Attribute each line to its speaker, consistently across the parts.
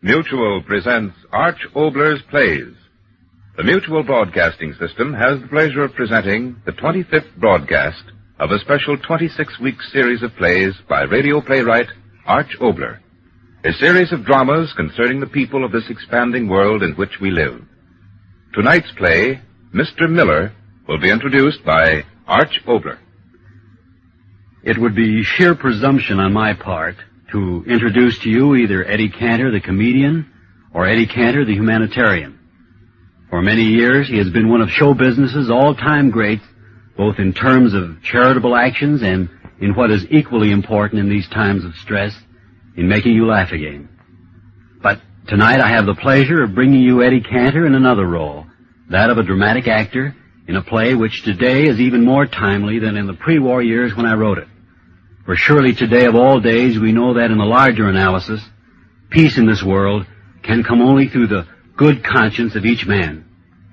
Speaker 1: Mutual presents Arch Obler's Plays. The Mutual Broadcasting System has the pleasure of presenting the 25th broadcast of a special 26-week series of plays by radio playwright Arch Obler, a series of dramas concerning the people of this expanding world in which we live. Tonight's play, Mr. Miller, will be introduced by Arch Obler.
Speaker 2: It would be sheer presumption on my part to introduce to you either Eddie Cantor, the comedian, or Eddie Cantor, the humanitarian. For many years, he has been one of show business's all-time greats, both in terms of charitable actions and in what is equally important in these times of stress, in making you laugh again. But tonight I have the pleasure of bringing you Eddie Cantor in another role, that of a dramatic actor in a play which today is even more timely than in the pre-war years when I wrote it. For surely today of all days we know that in the larger analysis, peace in this world can come only through the good conscience of each man.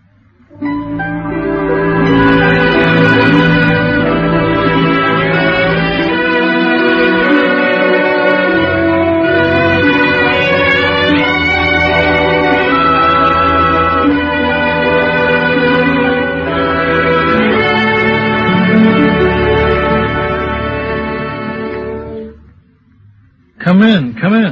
Speaker 3: Come in.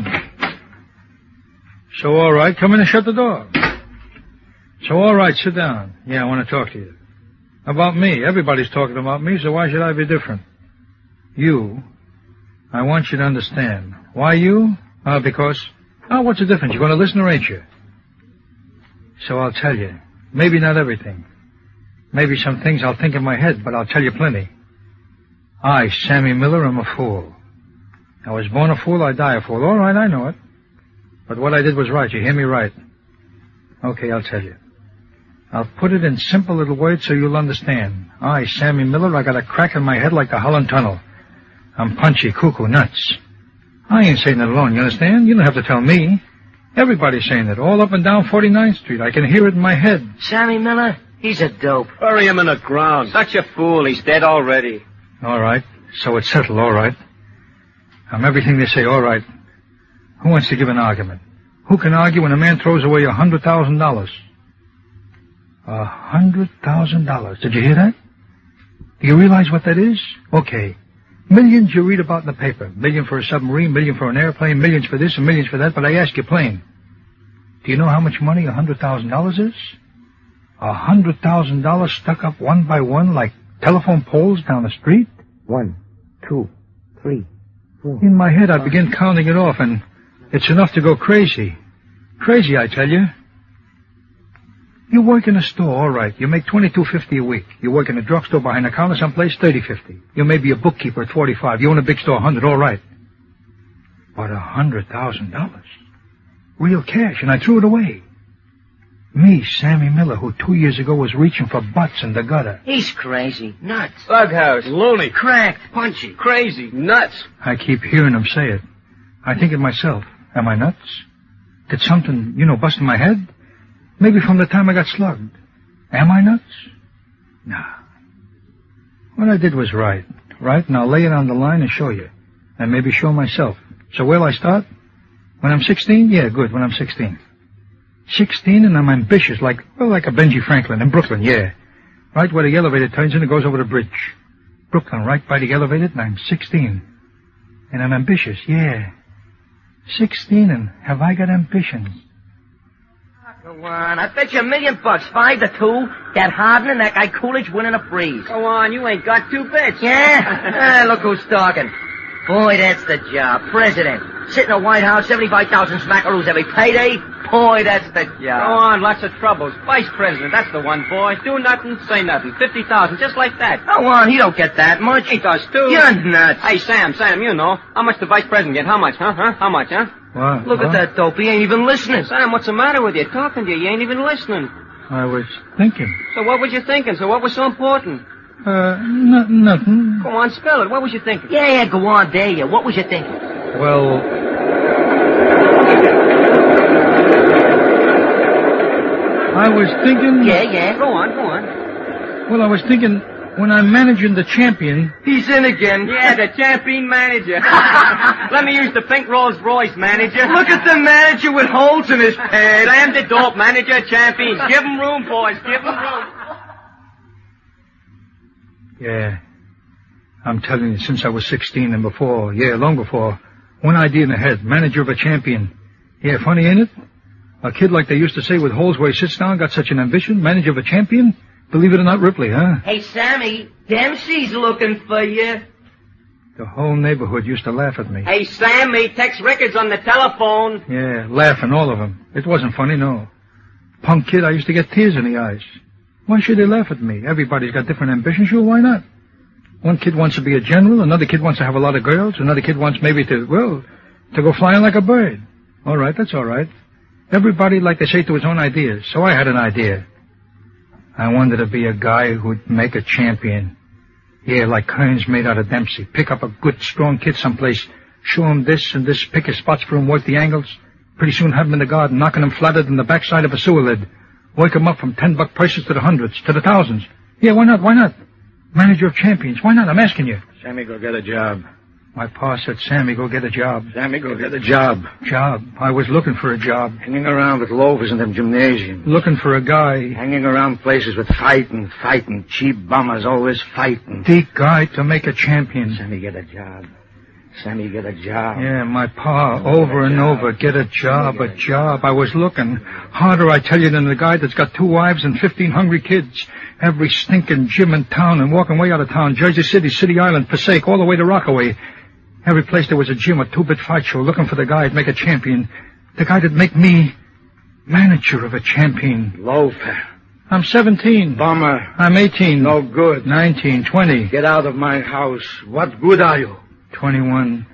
Speaker 3: So, all right, come in and shut the door. So, all right, sit down. Yeah, I want to talk to you. About me. Everybody's talking about me, so why should I be different? You, I want you to understand. Why you? Because, what's the difference? You're going to listen or ain't you? So I'll tell you. Maybe not everything. Maybe some things I'll think in my head, but I'll tell you plenty. I, Sammy Miller, am a fool. I was born a fool, I die a fool. All right, I know it. But what I did was right. You hear me right? Okay, I'll tell you. I'll put it in simple little words so you'll understand. I, Sammy Miller, I got a crack in my head like the Holland Tunnel. I'm punchy, cuckoo, nuts. I ain't saying it alone, you understand? You don't have to tell me. Everybody's saying it, all up and down 49th Street. I can hear it in my head.
Speaker 4: Sammy Miller, he's a dope.
Speaker 5: Bury him in the ground. Such a fool, he's dead already.
Speaker 3: All right, so it's settled, all right. I'm everything they say, all right. Who wants to give an argument? Who can argue when a man throws away $100,000? $100,000. Did you hear that? Do you realize what that is? Okay. Millions you read about in the paper. $1 million for a submarine, $1 million for an airplane, millions for this and millions for that. But I ask you plain. Do you know how much money $100,000 is? $100,000 stuck up one by one like telephone poles down the street?
Speaker 4: 1, 2, 3, 4.
Speaker 3: In my head, I begin counting it off, and it's enough to go crazy. Crazy, I tell you. You work in a store, all right. You make $22.50 a week. You work in a drugstore behind the counter someplace, $30.50. You may be a bookkeeper at $45. You own a big store, $100, all right. But $100,000. Real cash, and I threw it away. Me, Sammy Miller, who 2 years ago was reaching for butts in the gutter.
Speaker 4: He's crazy. Nuts.
Speaker 5: Bughouse. Loony.
Speaker 4: Cracked. Punchy.
Speaker 5: Crazy. Nuts.
Speaker 3: I keep hearing him say it. I think it myself. Am I nuts? Did something, bust in my head? Maybe from the time I got slugged. Am I nuts? Nah. What I did was right. Right, and I'll lay it on the line and show you. And maybe show myself. So where'll I start? When I'm 16? Yeah, good, when I'm 16. 16 and I'm ambitious, like a Benji Franklin in Brooklyn, yeah. Right where the elevator turns in and goes over the bridge. Brooklyn, right by the elevator, and I'm 16. And I'm ambitious, yeah. 16, and have I got ambitions?
Speaker 4: Go on, I bet you $1 million, 5-2, that Harden and that guy Coolidge winning a breeze.
Speaker 5: Go on, you ain't got 2 bits.
Speaker 4: Yeah? Look who's talking. Boy, that's the job. President. Sit in the White House, 75,000 smackaroos every payday. Boy, that's the job.
Speaker 5: Go on, lots of troubles. Vice president, that's the one, boy. Do nothing, say nothing. 50,000, just like that.
Speaker 4: Go on, he don't get that much.
Speaker 5: He does, too.
Speaker 4: You're nuts.
Speaker 5: Hey, Sam, you know. How much the vice president get? How much, huh? How much, huh?
Speaker 3: What?
Speaker 4: Look at that dope. He ain't even listening.
Speaker 5: Sam, what's the matter with you? Talking to you. You ain't even listening.
Speaker 3: I was thinking.
Speaker 5: So what was you thinking? So what was so important?
Speaker 3: Nothing.
Speaker 5: Go on, spell it. What was you thinking?
Speaker 4: Yeah, go on, dare you. What was you thinking?
Speaker 3: Well, I was thinking...
Speaker 4: Yeah, go on.
Speaker 3: Well, I was thinking When I'm managing the champion...
Speaker 4: He's in again.
Speaker 5: Yeah, the champion manager. Let me use the pink Rolls Royce, manager.
Speaker 4: Look at the manager with holes in his pants.
Speaker 5: Slam the dope, manager, champions. Give him room, boys. Give him room.
Speaker 3: Yeah. I'm telling you, since I was 16 and before, long before, one idea in the head, manager of a champion. Yeah, funny, ain't it? A kid like they used to say with holes where he sits down got such an ambition, manager of a champion? Believe it or not, Ripley, huh?
Speaker 4: Hey, Sammy, Dempsey's looking for you.
Speaker 3: The whole neighborhood used to laugh at me.
Speaker 5: Hey, Sammy, Tex Rickard's on the telephone.
Speaker 3: Yeah, laughing, all of them. It wasn't funny, no. Punk kid, I used to get tears in the eyes. Why should they laugh at me? Everybody's got different ambitions, sure, why not? One kid wants to be a general, another kid wants to have a lot of girls, another kid wants maybe to go flying like a bird. All right, that's all right. Everybody, like they say, to his own ideas. So I had an idea. I wanted to be a guy who'd make a champion. Yeah, like Kearns made out of Dempsey. Pick up a good, strong kid someplace, show him this and this, pick his spots for him, work the angles. Pretty soon have him in the garden, knocking him flatted in the backside of a sewer lid. Work him up from $10 prices to the hundreds, to the thousands. Yeah, why not? Manager of champions, why not? I'm asking you.
Speaker 6: Sammy, go get a job.
Speaker 3: My pa said, Sammy, go get a job.
Speaker 6: Sammy, go get a job.
Speaker 3: Job? I was looking for a job.
Speaker 6: Hanging around with loafers in them gymnasiums.
Speaker 3: Looking for a guy.
Speaker 6: Hanging around places with fighting. Cheap bummers always fighting.
Speaker 3: The guy to make a champion.
Speaker 6: Sammy, get a job. Sammy, get a job.
Speaker 3: Yeah, my pa, over and over, get a job. I was looking. Harder, I tell you, than the guy that's got 2 wives and 15 hungry kids. Every stinking gym in town and walking way out of town. Jersey City, City Island, Passaic, all the way to Rockaway. Every place there was a gym, a 2-bit fight show, looking for the guy that'd make a champion. The guy that'd make me manager of a champion.
Speaker 6: Loafer.
Speaker 3: I'm 17.
Speaker 6: Bummer.
Speaker 3: I'm 18.
Speaker 6: No good.
Speaker 3: 19, 20.
Speaker 6: Get out of my house. What good are you?
Speaker 3: 21,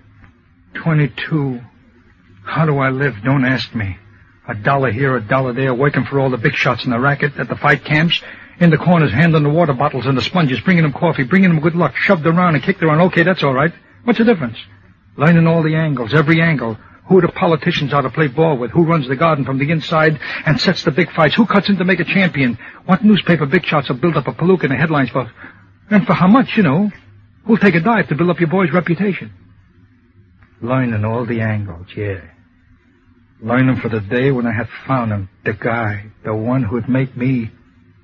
Speaker 3: 22. How do I live? Don't ask me. $1 here, $1 there, working for all the big shots in the racket, at the fight camps, in the corners, handling the water bottles and the sponges, bringing them coffee, bringing them good luck, shoved around and kicked around. Okay, that's all right. What's the difference? Learning all the angles, every angle. Who the politicians are to play ball with? Who runs the garden from the inside and sets the big fights? Who cuts in to make a champion? What newspaper big shots will build up a palooka in the headlines for? And for how much, you know? Who'll take a dive to build up your boy's reputation? Learning all the angles, yeah. Learning for the day when I had found him. The guy, the one who'd make me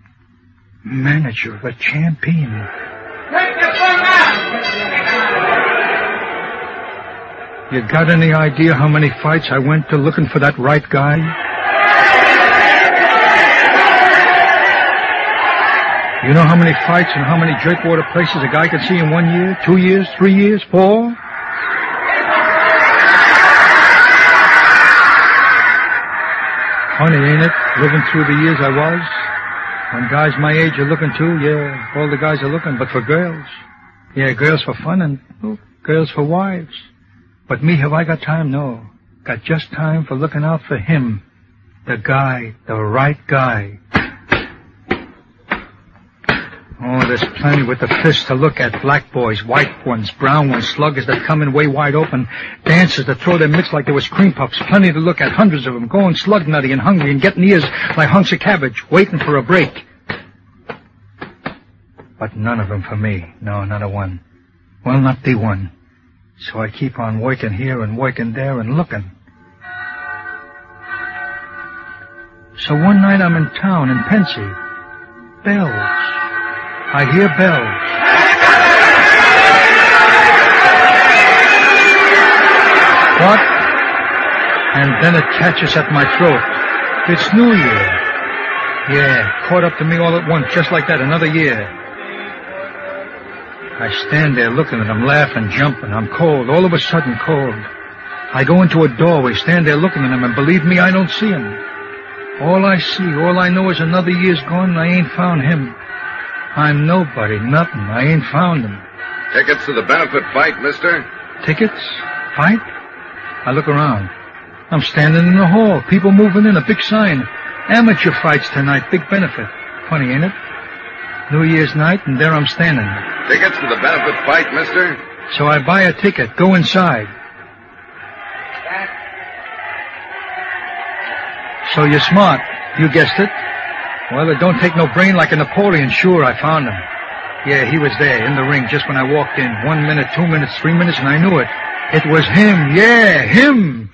Speaker 3: manager of a champion.
Speaker 7: Take the phone out!
Speaker 3: You got any idea how many fights I went to looking for that right guy? You know how many fights and how many jerkwater places a guy can see in 1 year, 2 years, 3 years, 4? Funny, ain't it? Living through the years I was. When guys my age are looking too, yeah, all the guys are looking, but for girls. Yeah, girls for fun and girls for wives. But me, have I got time? No. Got just time for looking out for him. The guy, the right guy. Oh, there's plenty with the fist to look at. Black boys, white ones, brown ones, sluggers that come in way wide open, dancers that throw their mitts like they was cream puffs. Plenty to look at, hundreds of them, going slug nutty and hungry and getting ears like hunks of cabbage, waiting for a break. But none of them for me. No, not a one. Well, not the one. So I keep on working here and working there and looking. So one night I'm in town in Pensy. Bells. I hear bells. What? And then it catches at my throat. It's New Year. Yeah, caught up to me all at once, just like that, another year. I stand there looking at him, laughing, jumping. I'm cold, all of a sudden cold. I go into a doorway, stand there looking at him, and believe me, I don't see him. All I see, all I know is another year's gone and I ain't found him. I'm nobody, nothing. I ain't found him.
Speaker 1: Tickets to the benefit fight, mister?
Speaker 3: Tickets? Fight? I look around. I'm standing in the hall, people moving in, a big sign. Amateur fights tonight, big benefit. Funny, ain't it? New Year's night, and there I'm standing.
Speaker 1: Tickets to the benefit fight, mister?
Speaker 3: So I buy a ticket, go inside. So you're smart. You guessed it. Well, it don't take no brain like a Napoleon. Sure, I found him. Yeah, he was there in the ring just when I walked in. 1 minute, 2 minutes, 3 minutes, and I knew it. It was him. Yeah, him.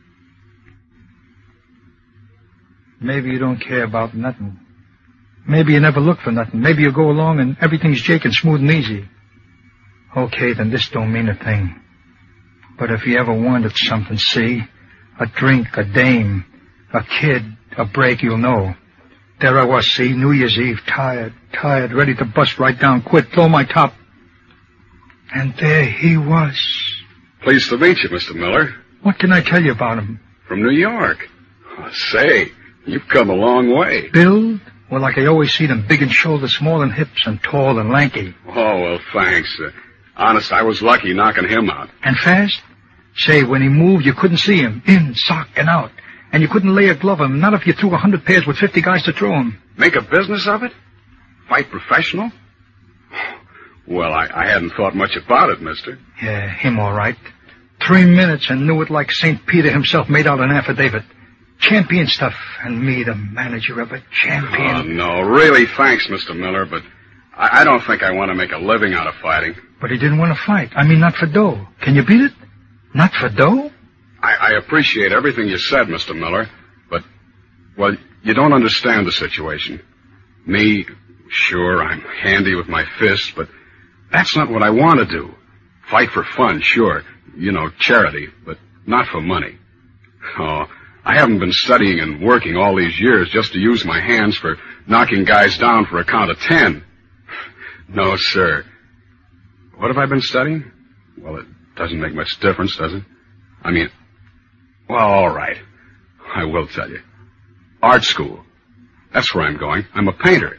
Speaker 3: Maybe you don't care about nothing. Maybe you never look for nothing. Maybe you go along and everything's jake and smooth and easy. Okay, then this don't mean a thing. But if you ever wanted something, see? A drink, a dame, a kid, a break, you'll know. There I was, see, New Year's Eve, tired, ready to bust right down, quit, throw my top. And there he was.
Speaker 8: Pleased to meet you, Mr. Miller.
Speaker 3: What can I tell you about him?
Speaker 8: From New York. Oh, say, you've come a long way.
Speaker 3: Build? Well, like I always see them, big in shoulders, small in hips, and tall and lanky.
Speaker 8: Oh, well, thanks. Honest, I was lucky knocking him out.
Speaker 3: And fast? Say, when he moved, you couldn't see him. In, sock, and out. And you couldn't lay a glove on him, not if you threw 100 pairs with 50 guys to throw him.
Speaker 8: Make a business of it? Fight professional? Well, I hadn't thought much about it, mister.
Speaker 3: Yeah, him all right. 3 minutes and knew it like St. Peter himself made out an affidavit. Champion stuff, and me, the manager of a champion.
Speaker 8: Oh, no, really, thanks, Mr. Miller, but I don't think I want to make a living out of fighting.
Speaker 3: But he didn't want to fight. I mean, not for dough. Can you beat it? Not for dough?
Speaker 8: I appreciate everything you said, Mr. Miller, but, well, you don't understand the situation. Me, sure, I'm handy with my fists, but that's not what I want to do. Fight for fun, sure. You know, charity, but not for money. Oh, I haven't been studying and working all these years just to use my hands for knocking guys down for a count of 10. No, sir. What have I been studying? Well, it doesn't make much difference, does it? I mean, well, all right. I will tell you. Art school. That's where I'm going. I'm a painter.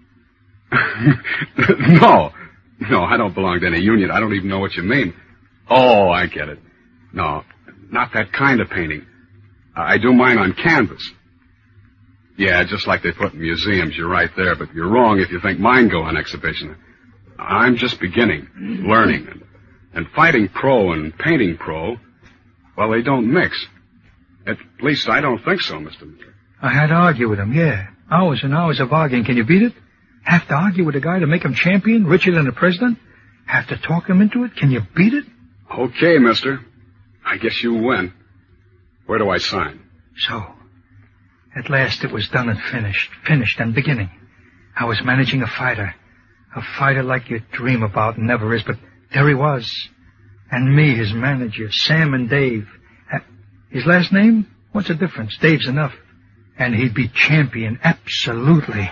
Speaker 8: No, I don't belong to any union. I don't even know what you mean. Oh, I get it. No, not that kind of painting. I do mine on canvas. Yeah, just like they put in museums. You're right there, but you're wrong if you think mine go on exhibition. I'm just beginning, learning. And fighting pro and painting pro, well, they don't mix. At least I don't think so, Mr. Miller.
Speaker 3: I had to argue with him, yeah. Hours and hours of arguing. Can you beat it? Have to argue with a guy to make him champion, richer than the president? Have to talk him into it? Can you beat it?
Speaker 8: Okay, mister. I guess you win. Where do I sign?
Speaker 3: So, at last it was done and finished and beginning. I was managing a fighter like you dream about and never is, but there he was. And me, his manager, Sam and Dave. His last name? What's the difference? Dave's enough. And he'd be champion, absolutely.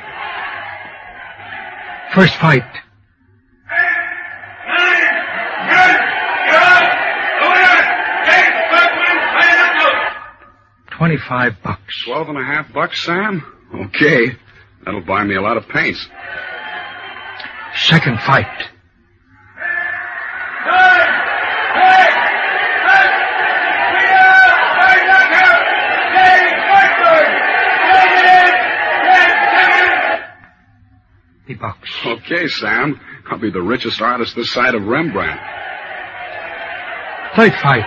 Speaker 3: First fight. 25 bucks.
Speaker 8: $12.50, Sam? Okay. That'll buy me a lot of paints.
Speaker 3: Second fight. $50.
Speaker 8: Okay, Sam. I'll be the richest artist this side of Rembrandt.
Speaker 3: Third fight.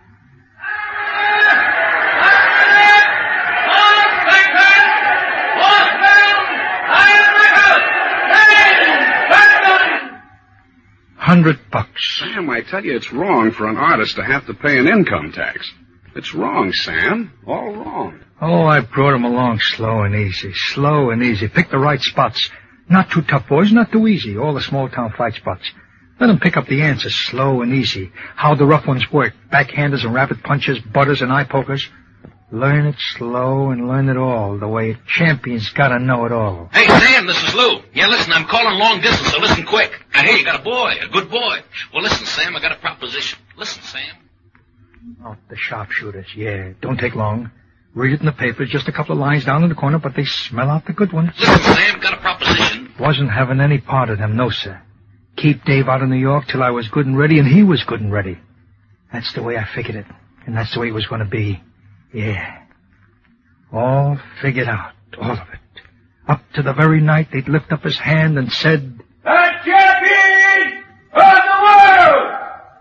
Speaker 3: $100.
Speaker 8: Sam, I tell you, it's wrong for an artist to have to pay an income tax. It's wrong, Sam. All wrong.
Speaker 3: Oh, I brought him along slow and easy. Slow and easy. Pick the right spots. Not too tough, boys. Not too easy. All the small-town fight spots. Let them pick up the answers slow and easy. How the rough ones work. Backhanders and rapid punches, butters and eye pokers. Learn it slow and learn it all. The way a champion's gotta know it all.
Speaker 9: Hey, Sam, this is Lou. Yeah, listen, I'm calling long distance, so listen quick. I hear you got a boy, a good boy. Well, listen, Sam, I got a proposition. Listen, Sam.
Speaker 3: Oh, the sharpshooters, yeah. Don't take long. Read it in the papers, just a couple of lines down in the corner, but they smell out the good ones.
Speaker 9: Listen, Sam, got a proposition.
Speaker 3: Wasn't having any part of them, no, sir. Keep Dave out of New York till I was good and ready, and he was good and ready. That's the way I figured it, and that's the way it was going to be. Yeah. All figured out, all of it. Up to the very night they'd lift up his hand and said,
Speaker 7: "The champion of the world!"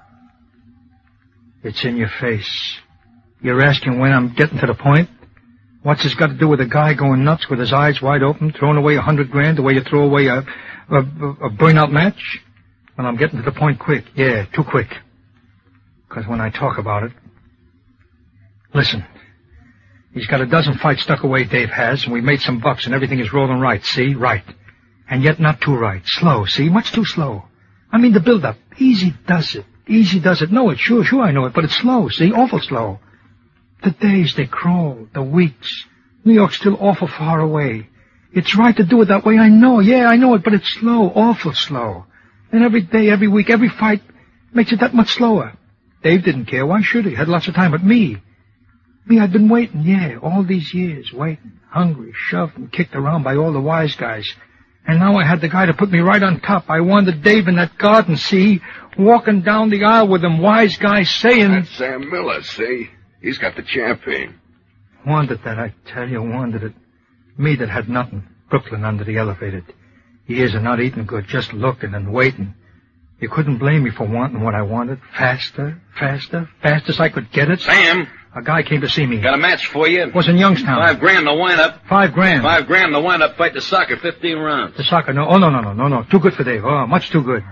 Speaker 3: It's in your face. You're asking when I'm getting to the point? What's this got to do with a guy going nuts with his eyes wide open, throwing away $100,000 the way you throw away a burn-out match? Well, I'm getting to the point quick. Yeah, too quick. Because when I talk about it... Listen. He's got a dozen fights stuck away, Dave has, and we made some bucks, and everything is rolling right, see? Right. And yet not too right. Slow, see? Much too slow. I mean, the build-up. Easy does it. Easy does it. No, it's sure I know it, but it's slow, see? Awful slow. The days, they crawl. The weeks. New York's still awful far away. It's right to do it that way, I know. Yeah, I know it, but it's slow, awful slow. And every day, every week, every fight makes it that much slower. Dave didn't care. Why should he? Had lots of time, but me, I'd been waiting, yeah, all these years, waiting, hungry, shoved and kicked around by all the wise guys. And now I had the guy to put me right on top. I wanted Dave in that garden, see, walking down the aisle with them wise guys saying...
Speaker 10: That's Sam Miller, see? He's got the champagne.
Speaker 3: Wanted that, I tell you, wanted it. Me that had nothing. Brooklyn under the elevated. Years of not eating good, just looking and waiting. You couldn't blame me for wanting what I wanted. Faster, fast as I could get it.
Speaker 9: Sam!
Speaker 3: A guy came to see me.
Speaker 9: Got a match for you.
Speaker 3: Was in Youngstown.
Speaker 9: $5,000 to wind up.
Speaker 3: $5,000.
Speaker 9: $5,000 to wind up, fight the soccer, 15 rounds.
Speaker 3: The soccer, no. Oh, no. Too good for Dave. Oh, much too good.
Speaker 7: 8, 9,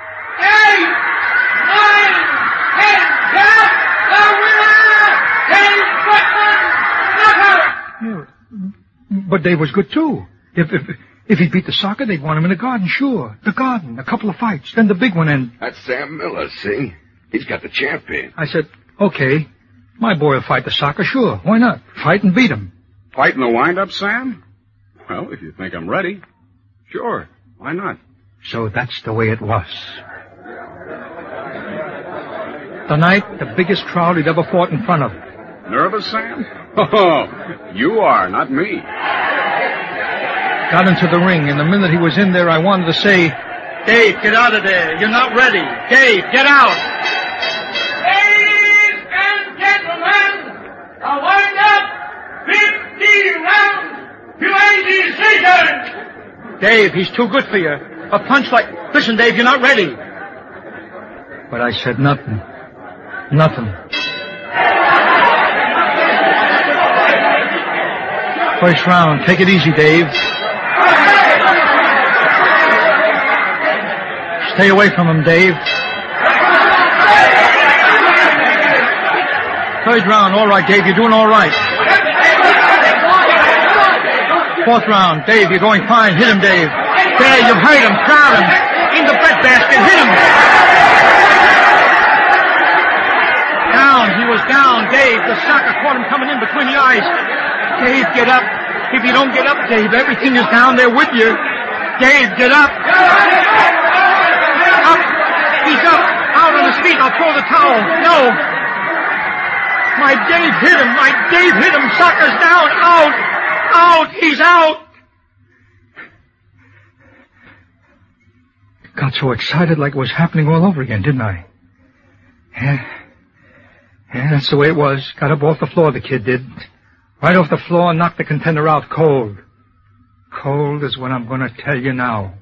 Speaker 7: 10, count, the winner, Dave Brooklyn, knockout.
Speaker 3: Yeah, but Dave was good, too. If he beat the soccer, they'd want him in the garden, sure. The garden, a couple of fights, then the big one, and...
Speaker 10: That's Sam Miller, see? He's got the champagne.
Speaker 3: I said, okay, my boy will fight the soccer, sure. Why not? Fight and beat him.
Speaker 8: Fight in the wind-up, Sam? Well, if you think I'm ready, sure. Why not?
Speaker 3: So that's the way it was. The night, the biggest crowd he'd ever fought in front of.
Speaker 8: Nervous, Sam? Oh, you are, not me.
Speaker 3: Got into the ring, and the minute he was in there, I wanted to say, Dave, get out of there. You're not ready. Dave, get out.
Speaker 7: Ladies and gentlemen, the wind-up, 15 rounds to a decision.
Speaker 3: Dave, he's too good for you. A punch like... Listen, Dave, you're not ready. But I said nothing. Nothing. First round. Take it easy, Dave. Stay away from him, Dave. Third round. All right, Dave. You're doing all right. Fourth round. Dave, you're going fine. Hit him, Dave. There, you've hurt him. Crowd him. In the breadbasket. Hit him. Down. He was down. Dave, the soccer caught him coming in between the eyes. Dave, get up. If you don't get up, Dave, everything is down there with you. Dave, get up. Up. He's up. Out on his feet. I'll throw the towel. No. My Dave hit him. My Dave hit him. Soccer's down. Out. Out. He's out. Got so excited like it was happening all over again, didn't I? Yeah, that's the way it was. Got up off the floor, the kid did. Right off the floor and knocked the contender out cold. Cold is what I'm going to tell you now.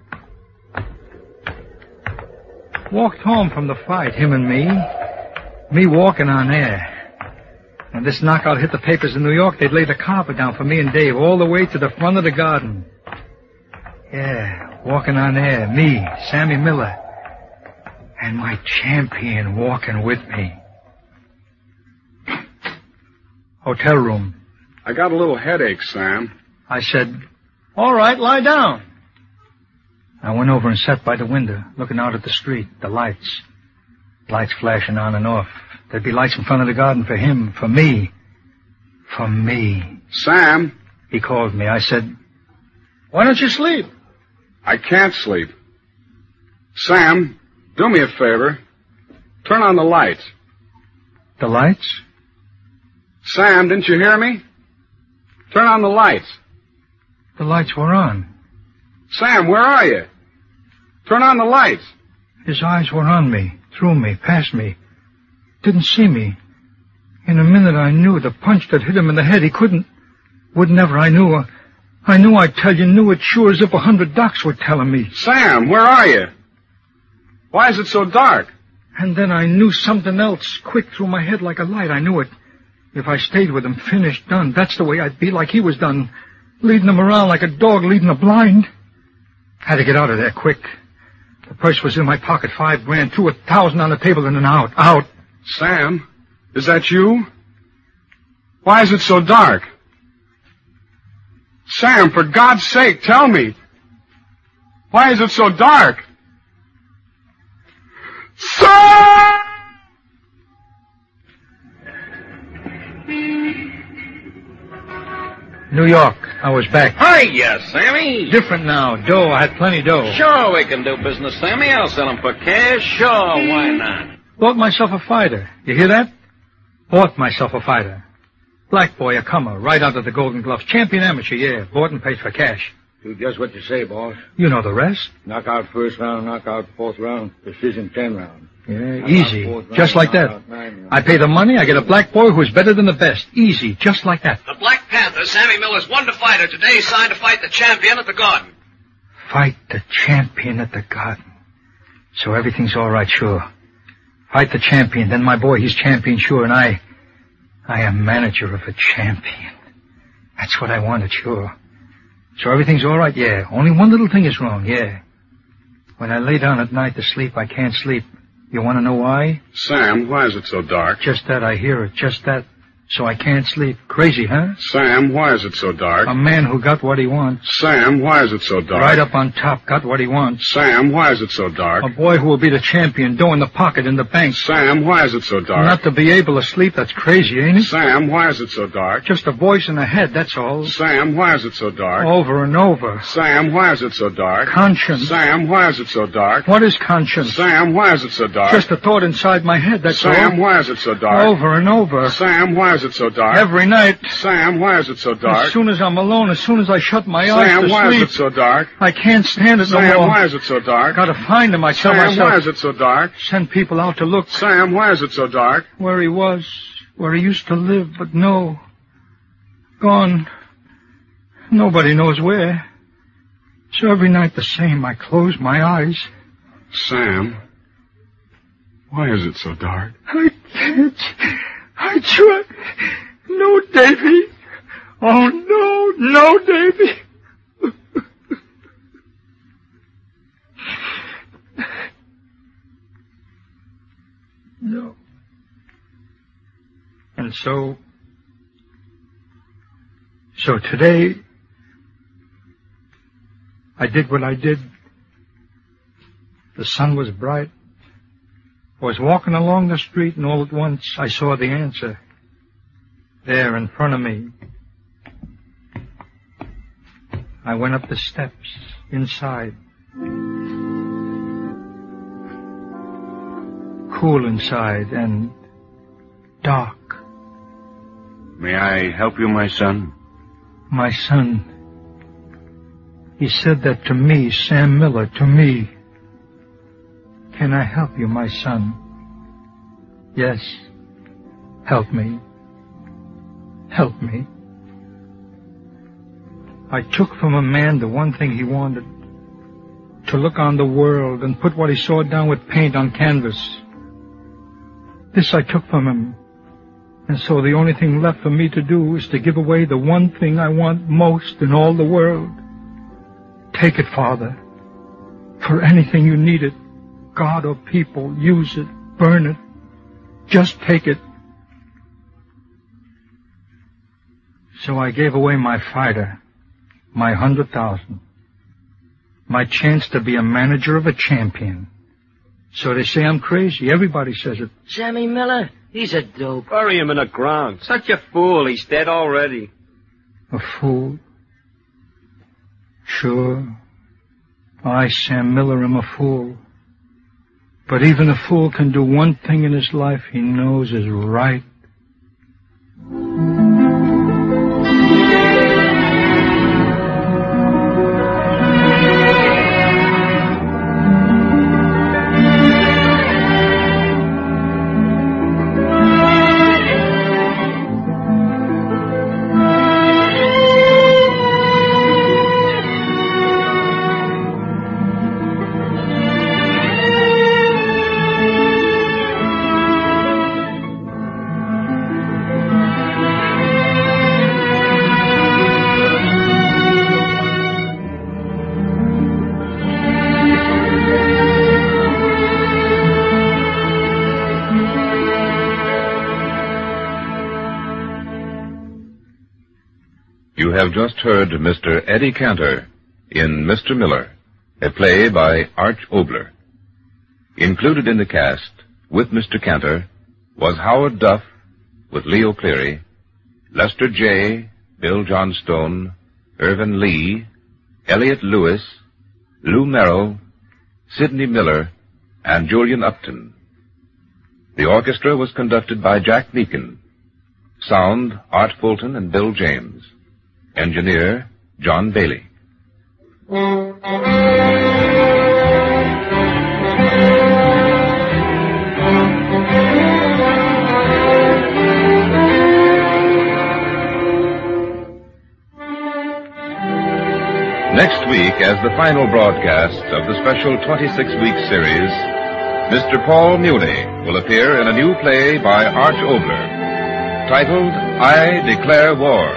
Speaker 3: Walked home from the fight, him and me. Me walking on air. And this knockout hit the papers in New York, they'd lay the carpet down for me and Dave all the way to the front of the garden. Yeah, walking on air. Me, Sammy Miller. And my champion walking with me. Hotel room.
Speaker 8: I got a little headache, Sam.
Speaker 3: I said, all right, lie down. I went over and sat by the window, looking out at the street, the lights. Lights flashing on and off. There'd be lights in front of the garden for him, for me. For me.
Speaker 8: Sam.
Speaker 3: He called me. I said, why don't you sleep?
Speaker 8: I can't sleep. Sam, do me a favor. Turn on the lights.
Speaker 3: The lights?
Speaker 8: Sam, didn't you hear me? Turn on the lights.
Speaker 3: The lights were on.
Speaker 8: Sam, where are you? Turn on the lights.
Speaker 3: His eyes were on me, through me, past me. Didn't see me. In a minute I knew the punch that hit him in the head, he would never, I knew, I tell you, knew it sure as if 100 docs were telling me.
Speaker 8: Sam, where are you? Why is it so dark?
Speaker 3: And then I knew something else, quick through my head like a light, I knew it. If I stayed with him, finished, done, that's the way I'd be, like he was done, leading him around like a dog leading a blind. Had to get out of there quick. The purse was in my pocket, $5,000, threw $1,000 on the table and then out.
Speaker 8: Sam, is that you? Why is it so dark? Sam, for God's sake, tell me. Why is it so dark? Sam!
Speaker 3: New York. I was back.
Speaker 9: Hiya, Sammy.
Speaker 3: Different now. Dough. I had plenty dough.
Speaker 9: Sure, we can do business, Sammy. I'll sell them for cash. Sure, why not?
Speaker 3: Bought myself a fighter. You hear that? Bought myself a fighter. Black boy, a comer, right under the Golden Gloves. Champion amateur, yeah. Bought and paid for cash.
Speaker 6: Do just what you say, boss.
Speaker 3: You know the rest.
Speaker 6: Knockout first round, knockout fourth round, decision 10 round.
Speaker 3: Yeah, easy. Just like that. I pay the money, I get a black boy who's better than the best. Easy, just like that.
Speaker 9: The Black Panther, Sammy Miller's won the fighter today, signed to fight the champion at the Garden.
Speaker 3: Fight the champion at the Garden. So everything's all right, sure. Fight the champion, then my boy, he's champion, sure, and I am manager of a champion. That's what I wanted, sure. So everything's all right, yeah. Only one little thing is wrong, yeah. When I lay down at night to sleep, I can't sleep. You want to know why?
Speaker 8: Sam, why is it so dark?
Speaker 3: Just that, I hear it, just that. So I can't sleep. Crazy, huh?
Speaker 8: Sam, why is it so dark?
Speaker 3: A man who got what he wants.
Speaker 8: Sam, why is it so dark?
Speaker 3: Right up on top, got what he wants.
Speaker 8: Sam, why is it so dark?
Speaker 3: A boy who will be the champion, dough in the pocket, in the bank.
Speaker 8: Sam, why is it so dark?
Speaker 3: Not to be able to sleep, that's crazy, ain't it?
Speaker 8: Sam, why is it so dark?
Speaker 3: Just a voice in the head, that's all.
Speaker 8: Sam, why is it so dark?
Speaker 3: Over and over.
Speaker 8: Sam, why is it so dark?
Speaker 3: Conscience.
Speaker 8: Sam, why is it so dark?
Speaker 3: What is conscience?
Speaker 8: Sam, why is it so dark?
Speaker 3: Just a thought inside my head, that's all.
Speaker 8: Sam, why is it so dark?
Speaker 3: Over and over.
Speaker 8: Sam, why is it so dark?
Speaker 3: Every night.
Speaker 8: Sam, why is it so dark?
Speaker 3: As soon as I'm alone, as soon as I shut my eyes to
Speaker 8: Sam,
Speaker 3: sleep.
Speaker 8: why is it so dark?
Speaker 3: I can't stand it no more.
Speaker 8: Sam, why is it so dark?
Speaker 3: Gotta find him, I tell myself.
Speaker 8: Sam, why is it so dark?
Speaker 3: Send people out to look.
Speaker 8: Sam, why is it so dark?
Speaker 3: Where he was, where he used to live, but no. Gone. Nobody knows where. So every night the same, I close my eyes.
Speaker 8: Sam, why is it so dark?
Speaker 3: I can't. I try. No, Davy. Oh, no, Davy. No. And so today, I did what I did. The sun was bright. I was walking along the street, and all at once I saw the answer. There in front of me. I went up the steps, inside. Cool inside and dark.
Speaker 10: May I help you, my son?
Speaker 3: My son. He said that to me, Sam Miller, to me. Can I help you, my son? Yes. Help me. Help me. I took from a man the one thing he wanted. To look on the world and put what he saw down with paint on canvas. This I took from him. And so the only thing left for me to do is to give away the one thing I want most in all the world. Take it, Father. For anything you need it. God or people, use it, burn it. Just take it. So I gave away my fighter, my 100,000, my chance to be a manager of a champion. So they say I'm crazy. Everybody says it.
Speaker 4: Sammy Miller, he's a dope.
Speaker 5: Bury him in the ground. Such a fool. He's dead already.
Speaker 3: A fool? Sure. I, Sam Miller, am a fool. But even a fool can do one thing in his life he knows is right.
Speaker 1: You have just heard Mr. Eddie Cantor in Mr. Miller, a play by Arch Obler. Included in the cast, with Mr. Cantor, was Howard Duff, with Leo Cleary, Lester J., Bill Johnstone, Irvin Lee, Elliot Lewis, Lou Merrill, Sidney Miller, and Julian Upton. The orchestra was conducted by Jack Meakin. Sound, Art Fulton and Bill James. Engineer, John Bailey. Next week, as the final broadcast of the special 26-week series, Mr. Paul Muni will appear in a new play by Arch Obler, titled I Declare War.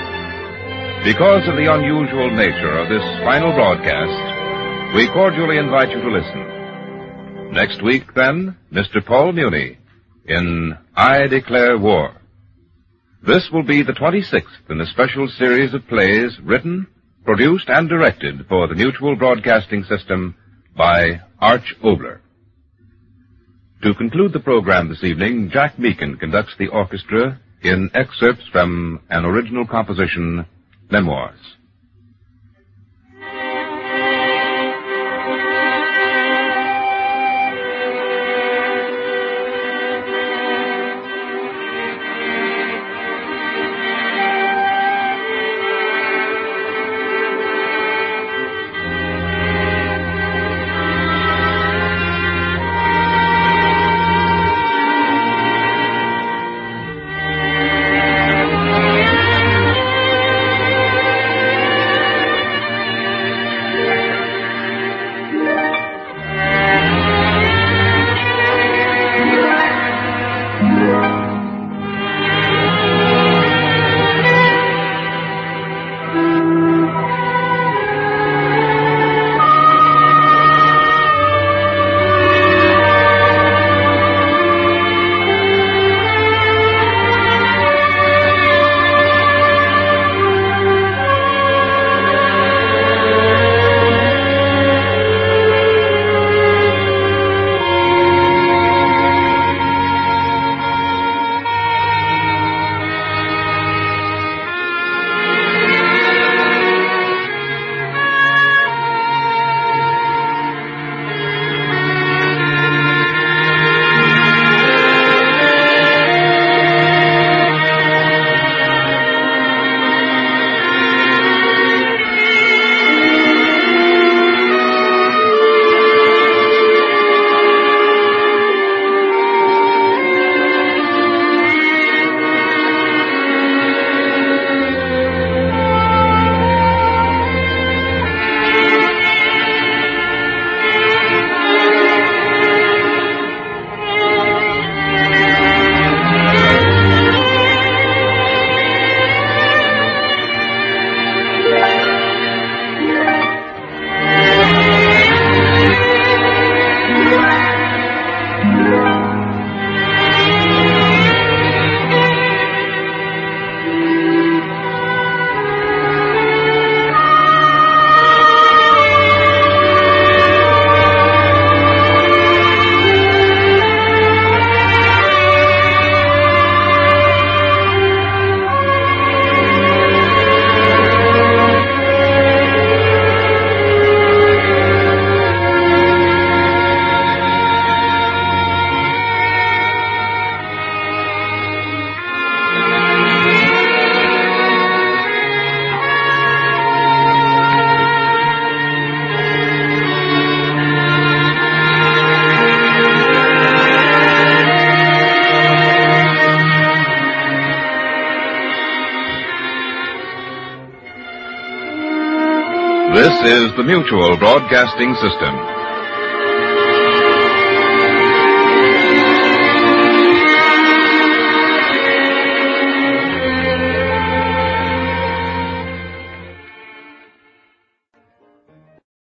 Speaker 1: Because of the unusual nature of this final broadcast, we cordially invite you to listen. Next week, then, Mr. Paul Muni in I Declare War. This will be the 26th in a special series of plays written, produced, and directed for the Mutual Broadcasting System by Arch Obler. To conclude the program this evening, Jack Meakin conducts the orchestra in excerpts from an original composition, Memoirs. This is the Mutual Broadcasting System.